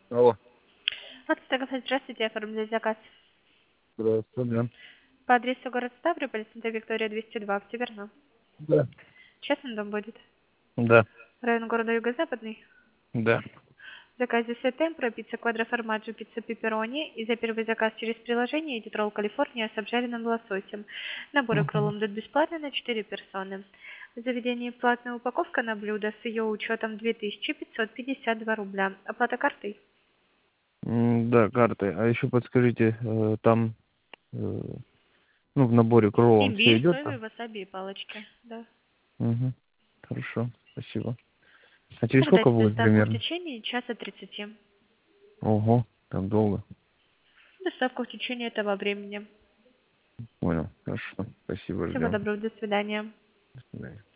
Алло. Вот, Стагофест, здравствуйте, оформляю заказ. Здравствуйте, да. По адресу город Ставрополь, Санта Виктория, 202, Октябрьна. Да. Частный дом будет. Да. Район города Юго-Западный. Да. В заказе сетемпро, пицца квадроформаджо, пицца пепперони. И за первый заказ через приложение идет ролл Калифорния с обжаренным лососем. Наборы к Мгм. роллам идут бесплатно на 4 персоны. В заведении платная упаковка на блюдо с ее учетом 2552 рубля. Оплата картой. Да, карты. А еще подскажите, там, ну, в наборе к роллам все Имбирь, идет соевый, там? васаби и палочки. Да. Угу. Хорошо, спасибо. А через Когда сколько будет доставку в примерно? течение часа 30. Ого, так долго. Доставка в течение этого времени. Понял. Хорошо. Спасибо, Всего ждем. доброго, до свидания. До свидания.